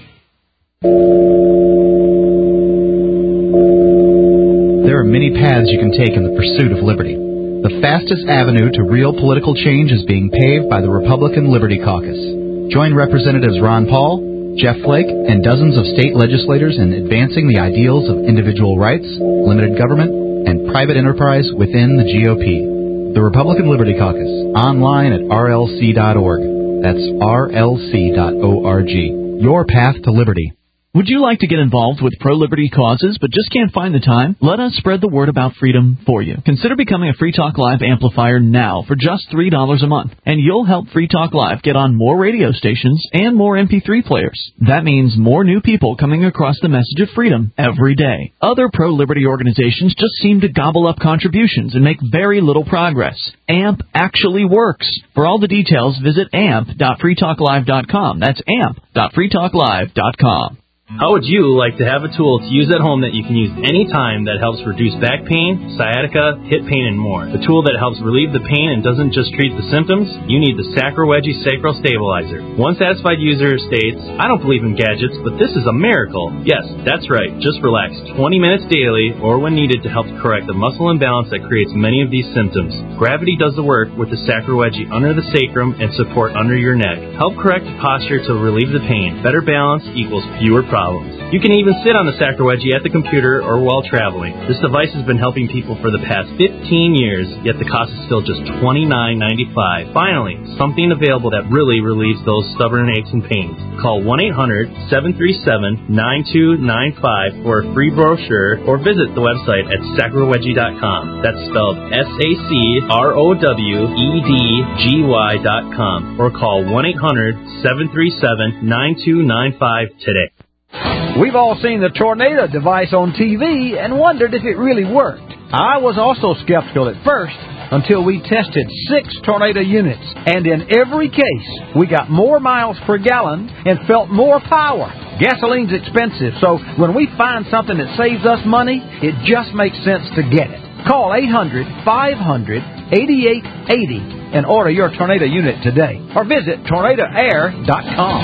There are many paths you can take in the pursuit of liberty. The fastest avenue to real political change is being paved by the Republican Liberty Caucus. Join Representatives Ron Paul, Jeff Flake, and dozens of state legislators in advancing the ideals of individual rights, limited government, and private enterprise within the G O P. The Republican Liberty Caucus, online at R L C dot org. That's R L C dot org. Your path to liberty. Would you like to get involved with pro-liberty causes but just can't find the time? Let us spread the word about freedom for you. Consider becoming a Free Talk Live amplifier now for just three dollars a month, and you'll help Free Talk Live get on more radio stations and more M P three players. That means more new people coming across the message of freedom every day. Other pro-liberty organizations just seem to gobble up contributions and make very little progress. A M P actually works. For all the details, visit amp dot free talk live dot com. That's amp dot free talk live dot com. How would you like to have a tool to use at home that you can use anytime that helps reduce back pain, sciatica, hip pain, and more? The tool that helps relieve the pain and doesn't just treat the symptoms? You need the Sacrawedgie Sacral Stabilizer. One satisfied user states, I don't believe in gadgets, but this is a miracle. Yes, that's right. Just relax twenty minutes daily or when needed to help correct the muscle imbalance that creates many of these symptoms. Gravity does the work with the Sacrawedgie under the sacrum and support under your neck. Help correct posture to relieve the pain. Better balance equals fewer problems. You can even sit on the Sacrawedgie at the computer or while traveling. This device has been helping people for the past fifteen years, yet the cost is still just twenty-nine ninety-five. Finally, something available that really relieves those stubborn aches and pains. Call one eight hundred seven three seven nine two nine five for a free brochure or visit the website at sacrawedgie dot com. That's spelled S A C R O W E D G Y dot com or call one eight hundred seven three seven nine two nine five today. We've all seen the tornado device on T V and wondered if it really worked. I was also skeptical at first, until we tested six Tornado units. And in every case, we got more miles per gallon and felt more power. Gasoline's expensive, so when we find something that saves us money, it just makes sense to get it. Call eight hundred, five hundred, eighty-eight eighty and order your Tornado unit today. Or visit tornado air dot com.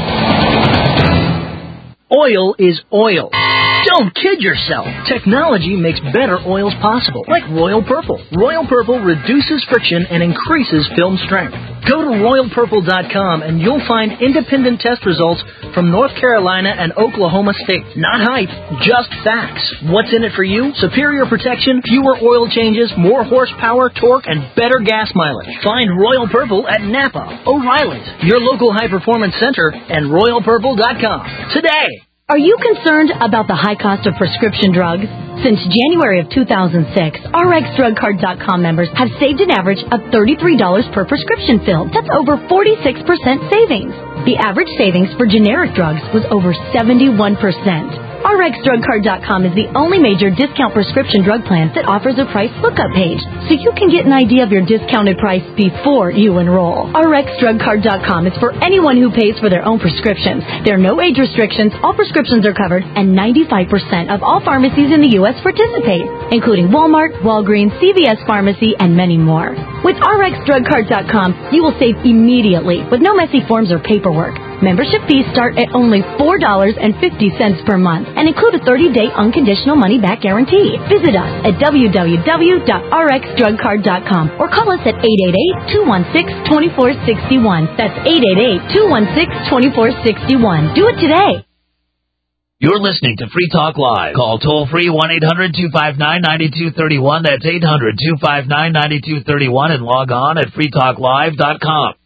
Oil is oil. Don't kid yourself. Technology makes better oils possible, like Royal Purple. Royal Purple reduces friction and increases film strength. Go to royal purple dot com and you'll find independent test results from North Carolina and Oklahoma State. Not hype, just facts. What's in it for you? Superior protection, fewer oil changes, more horsepower, torque, and better gas mileage. Find Royal Purple at Napa, O'Reilly's, your local high-performance center, and royal purple dot com today. Are you concerned about the high cost of prescription drugs? Since January of two thousand six, R X drug card dot com members have saved an average of thirty-three dollars per prescription fill. That's over forty-six percent savings. The average savings for generic drugs was over seventy-one percent. R X drug card dot com is the only major discount prescription drug plan that offers a price lookup page, so you can get an idea of your discounted price before you enroll. R X drug card dot com is for anyone who pays for their own prescriptions. There are no age restrictions, all prescriptions are covered, and ninety-five percent of all pharmacies in the U S participate, including Walmart, Walgreens, C V S Pharmacy, and many more. With R X drug card dot com, you will save immediately with no messy forms or paperwork. Membership fees start at only four dollars and fifty cents per month and include a thirty-day unconditional money-back guarantee. Visit us at w w w dot r x drug card dot com or call us at eight eight eight, two one six, two four six one. That's eight eight eight, two one six, two four six one. Do it today. You're listening to Free Talk Live. Call toll-free one eight hundred two five nine nine two three one. That's eight hundred two five nine nine two three one and log on at free talk live dot com.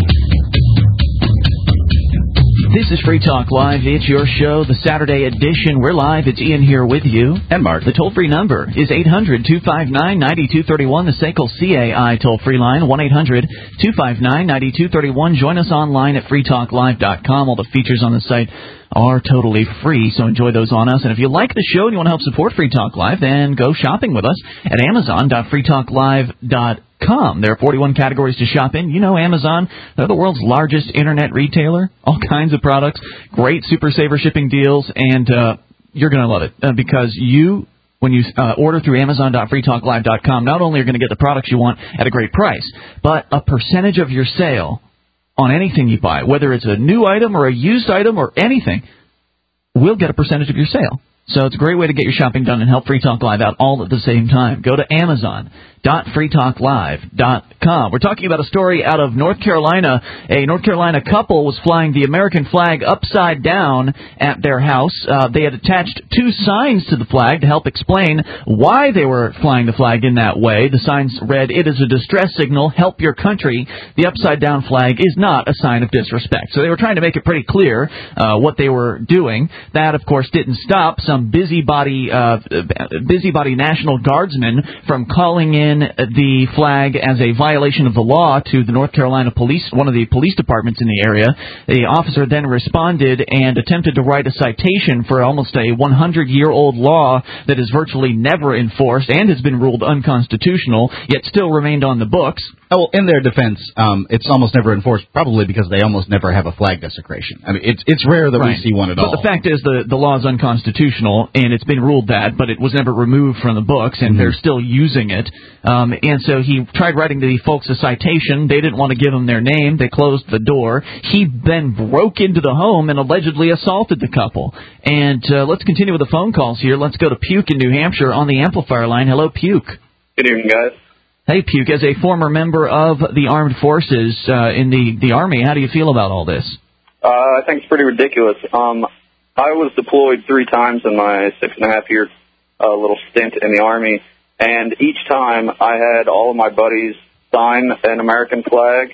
This is Free Talk Live. It's your show, the Saturday edition. We're live. It's Ian here with you. And Mark. The toll-free number is eight hundred two five nine nine two three one. The S A C L C A I toll-free line, one eight hundred two five nine nine two three one. Join us online at free talk live dot com. All the features on the site are totally free, so enjoy those on us. And if you like the show and you want to help support Free Talk Live, then go shopping with us at amazon dot free talk live dot com. There are forty-one categories to shop in. You know Amazon. They're the world's largest internet retailer. All kinds of products, great Super Saver shipping deals, and uh, you're going to love it uh, because you, when you uh, order through amazon dot free talk live dot com, not only are you going to get the products you want at a great price, but a percentage of your sale on anything you buy, whether it's a new item or a used item or anything, we'll get a percentage of your sale. So it's a great way to get your shopping done and help Free Talk Live out all at the same time. Go to amazon dot free talk live dot com. We're talking about a story out of North Carolina. A North Carolina couple was flying the American flag upside down at their house. Uh, they had attached two signs to the flag to help explain why they were flying the flag in that way. The signs read, "It is a distress signal. Help your country. The upside-down flag is not a sign of disrespect." So they were trying to make it pretty clear uh, what they were doing. That, of course, didn't stop some busybody, uh, busybody National Guardsmen from calling in the flag as a violation of the law to the North Carolina police, one of the police departments in the area. The officer then responded and attempted to write a citation for almost a one hundred year old law that is virtually never enforced and has been ruled unconstitutional, yet still remained on the books. Oh, well, in their defense, um, it's almost never enforced, probably because they almost never have a flag desecration. I mean, it's it's rare that right. we see one at but all. But the fact is the, the law is unconstitutional, and it's been ruled that, but it was never removed from the books, and mm-hmm. they're still using it. Um, and so he tried writing the folks a citation. They didn't want to give him their name. They closed the door. He then broke into the home and allegedly assaulted the couple. And uh, let's continue with the phone calls here. Let's go to Puke in New Hampshire on the amplifier line. Hello, Puke. Good evening, guys. Hey, Puke, as a former member of the armed forces uh, in the, the Army, how do you feel about all this? Uh, I think it's pretty ridiculous. Um, I was deployed three times in my six and a half year uh, little stint in the Army, and each time I had all of my buddies sign an American flag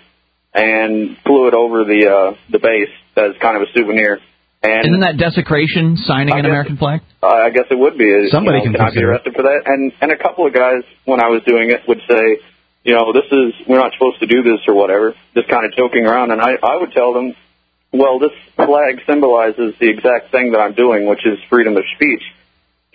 and flew it over the uh, the base as kind of a souvenir. And isn't that desecration, signing I an guess, American flag? Uh, I guess it would be. Somebody you know, can, can I be arrested for that? And and a couple of guys, when I was doing it, would say, you know, this is, we're not supposed to do this or whatever, just kind of joking around. And I, I would tell them, well, this flag symbolizes the exact thing that I'm doing, which is freedom of speech.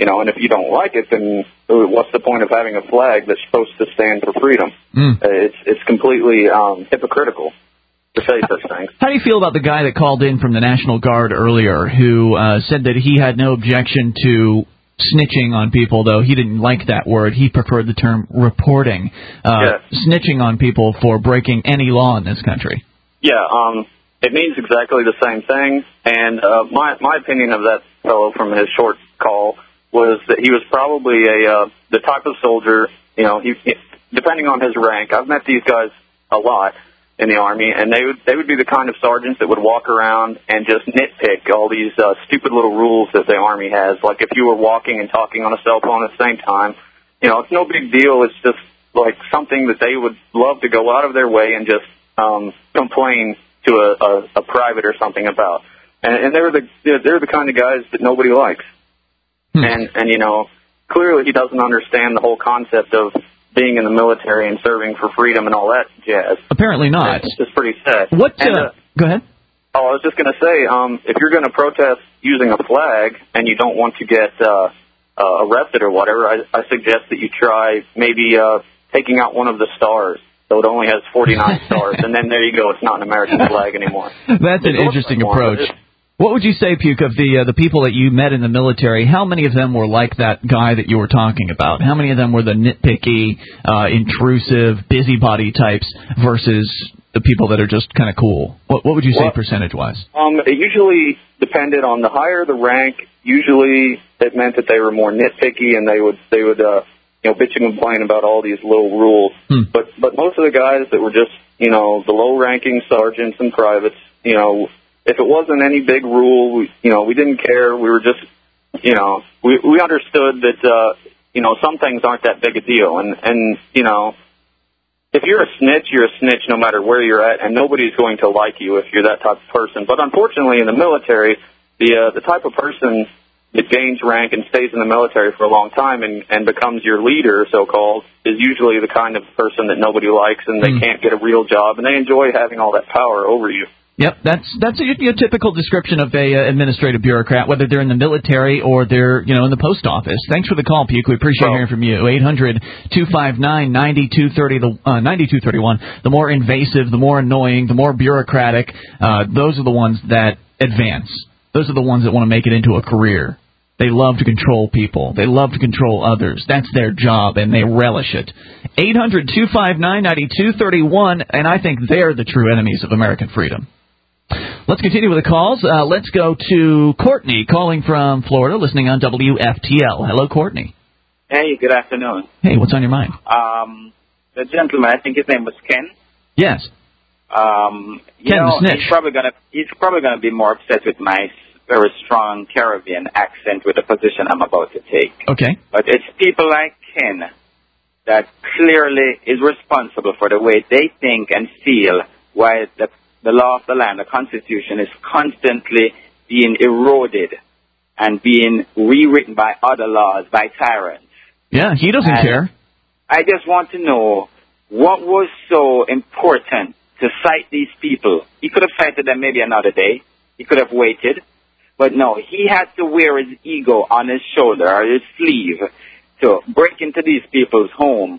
You know, and if you don't like it, then what's the point of having a flag that's supposed to stand for freedom? Mm. Uh, It's it's completely um, hypocritical to say such things. How do you feel about the guy that called in from the National Guard earlier who uh, said that he had no objection to snitching on people, though he didn't like that word. He preferred the term reporting. Uh, Yeah. Snitching on people for breaking any law in this country. Yeah, um, it means exactly the same thing. And uh, my my opinion of that fellow from his short call was that he was probably a uh, the type of soldier. You know, he, depending on his rank. I've met these guys a lot in the Army, and they would they would be the kind of sergeants that would walk around and just nitpick all these uh, stupid little rules that the Army has. Like if you were walking and talking on a cell phone at the same time, you know, it's no big deal. It's just like something that they would love to go out of their way and just um, complain to a, a, a private or something about. And, and they're the they're the kind of guys that nobody likes. Hmm. And and you know, clearly he doesn't understand the whole concept of being in the military and serving for freedom and all that jazz. Apparently not. It's just pretty sad. What? And, Uh, uh, go ahead. Oh, I was just going to say, um, if you're going to protest using a flag and you don't want to get uh, uh, arrested or whatever, I, I suggest that you try maybe uh, taking out one of the stars. So it only has forty-nine stars, and then there you go. It's not an American flag anymore. That's an interesting approach. What would you say, Puke, of the uh, the people that you met in the military? How many of them were like that guy that you were talking about? How many of them were the nitpicky, uh, intrusive, busybody types versus the people that are just kind of cool? What, what would you say Well, percentage-wise? Um, it usually depended on the higher the rank. Usually it meant that they were more nitpicky, and they would they would uh, you know bitch and complain about all these little rules. Hmm. But but most of the guys that were just you know the low-ranking sergeants and privates, you know. If it wasn't any big rule, we, you know, we didn't care. We were just, you know, we we understood that, uh, you know, some things aren't that big a deal. And, and, you know, if you're a snitch, you're a snitch no matter where you're at, and nobody's going to like you if you're that type of person. But unfortunately, in the military, the uh, the type of person that gains rank and stays in the military for a long time and, and becomes your leader, so-called, is usually the kind of person that nobody likes, and they Mm. can't get a real job, and they enjoy having all that power over you. Yep, that's that's a, a typical description of a uh, administrative bureaucrat, whether they're in the military or they're you know in the post office. Thanks for the call, Puke. We appreciate hearing from you. eight hundred two five nine nine two three zero, the uh, ninety-two thirty-one. The more invasive, the more annoying, the more bureaucratic. Uh, those are the ones that advance. Those are the ones that want to make it into a career. They love to control people. They love to control others. That's their job, and they relish it. eight hundred two five nine nine two three one, and I think they're the true enemies of American freedom. Let's continue with the calls. Uh, let's go to Courtney calling from Florida, listening on W F T L. Hello, Courtney. Hey, good afternoon. Hey, what's on your mind? Um, the gentleman, I think his name was Ken. Yes. Um, you Ken the know, snitch. he's probably gonna he's probably gonna be more upset with my very strong Caribbean accent with the position I'm about to take. Okay. But it's people like Ken that clearly is responsible for the way they think and feel, why the the law of the land, the Constitution, is constantly being eroded and being rewritten by other laws, by tyrants. Yeah, he doesn't And care. I just want to know what was so important to cite these people. He could have cited them maybe another day. He could have waited. But no, he had to wear his ego on his shoulder or his sleeve to break into these people's home.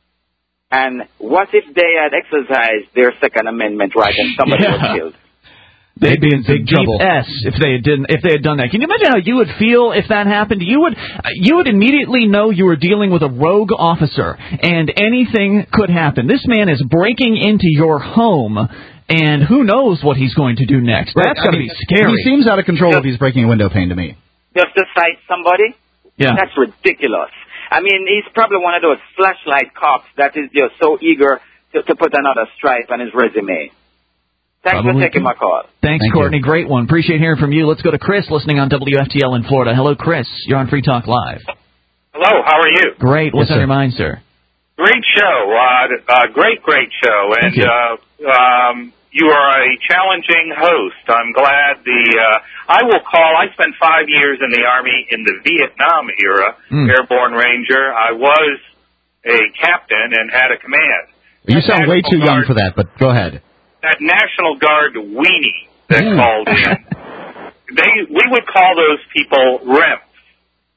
And what if they had exercised their Second Amendment right and somebody Yeah. was killed? They'd be in big trouble. S if they had didn't if they had done that. Can you imagine how you would feel if that happened? You would you would immediately know you were dealing with a rogue officer, and anything could happen. This man is breaking into your home, and who knows what he's going to do next? Right, That's I got to mean, be scary. He seems out of control if he's breaking a window pane to me. Just to cite somebody? Yeah. That's ridiculous. I mean, he's probably one of those flashlight cops that is just so eager to, to put another stripe on his resume. Thanks Probably for taking could. my call. Thanks, Thank Courtney. Great one. Appreciate hearing from you. Let's go to Chris, listening on W F T L in Florida. Hello, Chris. You're on Free Talk Live. Hello, how are you? Great. What's Yes, on sir. your mind, sir? Great show. Uh, uh, great, great show. And Thank you. uh, um, you are a challenging host. I'm glad the, uh, I will call, I spent five years in the Army in the Vietnam era, Mm. airborne ranger. I was a captain and had a command. You sound way too young for that, but go ahead. That National Guard weenie that Mm. called in, they, we would call those people R E Ms.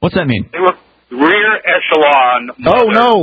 What's that mean? They were rear echelon. Oh, no. You can fill in the Oh, no.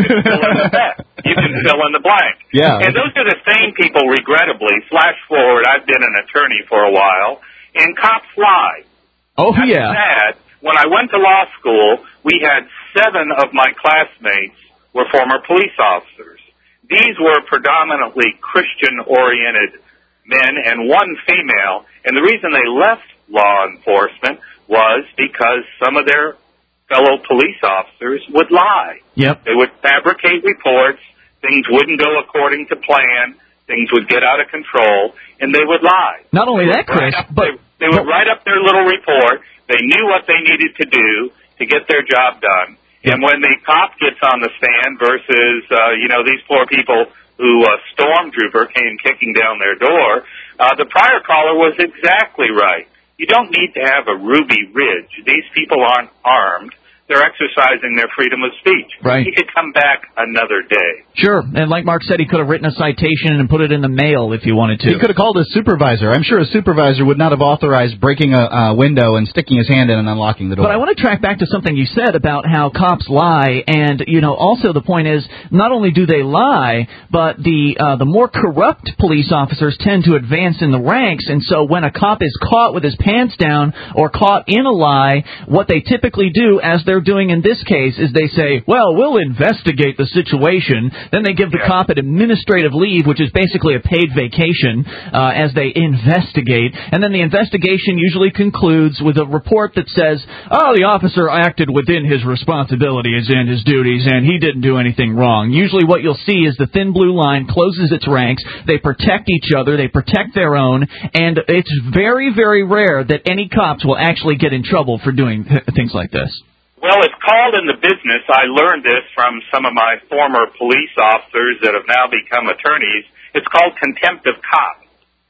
You can fill in the blank. Yeah. And those are the same people, regrettably. Flash forward, I've been an attorney for a while, and cops lie. Oh, That's yeah. sad. When I went to law school, we had seven of my classmates were former police officers. These were predominantly Christian-oriented men and one female, and the reason they left law enforcement was because some of their fellow police officers would lie. Yep. They would fabricate reports, things wouldn't go according to plan, things would get out of control, and they would lie. Not only that, Chris, Right up- but... They, they would write up their little report, they knew what they needed to do to get their job done, and when the cop gets on the stand versus, uh, you know, these poor people who uh, stormtrooper came kicking down their door, uh, the prior caller was exactly right. You don't need to have a Ruby Ridge. These people aren't armed. They're exercising their freedom of speech. Right. He could come back another day. Sure, and like Mark said, he could have written a citation and put it in the mail if he wanted to. He could have called his supervisor. I'm sure a supervisor would not have authorized breaking a uh, window and sticking his hand in and unlocking the door. But I want to track back to something you said about how cops lie, and, you know, also the point is, not only do they lie, but the uh, the more corrupt police officers tend to advance in the ranks, and so when a cop is caught with his pants down or caught in a lie, what they typically do, as they're doing in this case, is they say, well, we'll investigate the situation. Then they give the yeah. cop an administrative leave, which is basically a paid vacation, uh, as they investigate. And then the investigation usually concludes with a report that says, oh, the officer acted within his responsibilities and his duties, and he didn't do anything wrong. Usually what you'll see is the thin blue line closes its ranks. They protect each other. They protect their own. And it's very, very rare that any cops will actually get in trouble for doing th- things like this. Well, it's called in the business. I learned this from some of my former police officers that have now become attorneys. It's called contempt of cop.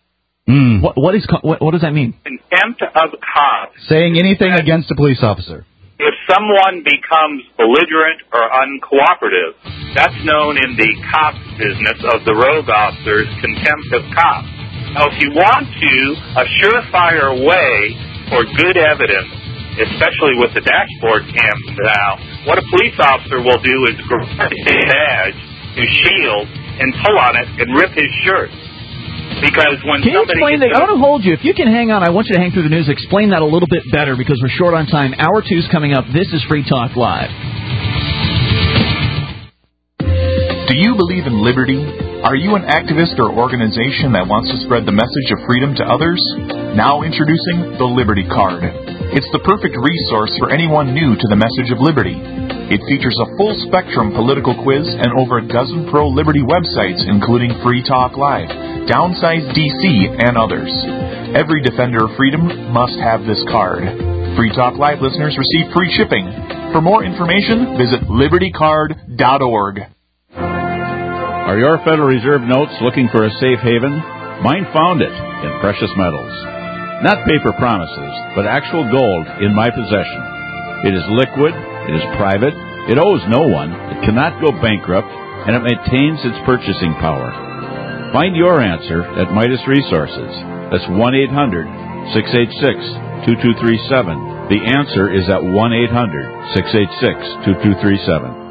Mm. What, what is what, what does that mean? Contempt of cop. Saying anything against a police officer. If someone becomes belligerent or uncooperative, that's known in the cop business of the rogue officers, contempt of cop. Now, if you want to, a surefire way for good evidence, especially with the dashboard cam now, what a police officer will do is grab his badge, his shield, and pull on it and rip his shirt. Because when Can you somebody explain that? I want to hold you. If you can hang on, I want you to hang through the news. Explain that a little bit better because we're short on time. Hour two's coming up. This is Free Talk Live. Do you believe in liberty? Are you an activist or organization that wants to spread the message of freedom to others? Now introducing the Liberty Card. It's the perfect resource for anyone new to the message of liberty. It features a full-spectrum political quiz and over a dozen pro-liberty websites, including Free Talk Live, Downsize D C, and others. Every defender of freedom must have this card. Free Talk Live listeners receive free shipping. For more information, visit liberty card dot org. Are your Federal Reserve notes looking for a safe haven? Mine found it in precious metals. Not paper promises, but actual gold in my possession. It is liquid, it is private, it owes no one, it cannot go bankrupt, and it maintains its purchasing power. Find your answer at Midas Resources. That's one eight hundred six eight six two two three seven. The answer is at one eight hundred six eight six two two three seven.